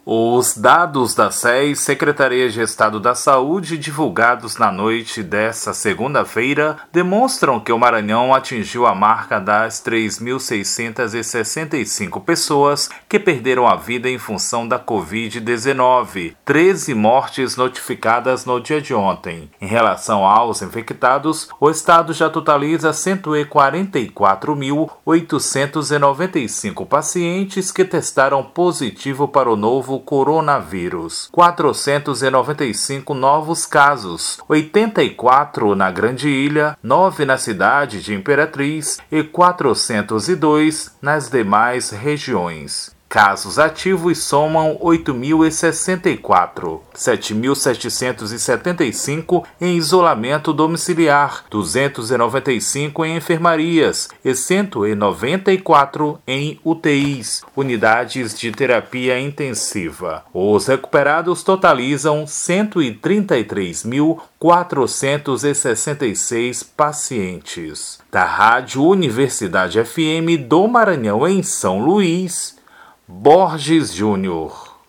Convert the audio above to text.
Os dados da SES, Secretaria de Estado da Saúde, divulgados na noite desta segunda-feira, demonstram que o Maranhão atingiu a marca das 3.665 pessoas que perderam a vida em função da Covid-19, 13 mortes notificadas no dia de ontem. Em relação aos infectados, o estado já totaliza 144.895 pacientes que testaram positivo para o novo coronavírus, 495 novos casos, 84 na Grande Ilha, 9 na cidade de Imperatriz e 402 nas demais regiões. Casos ativos somam 8.064, 7.775 em isolamento domiciliar, 295 em enfermarias e 194 em UTIs, unidades de terapia intensiva. Os recuperados totalizam 133.466 pacientes. Da Rádio Universidade FM do Maranhão em São Luís, Borges Júnior.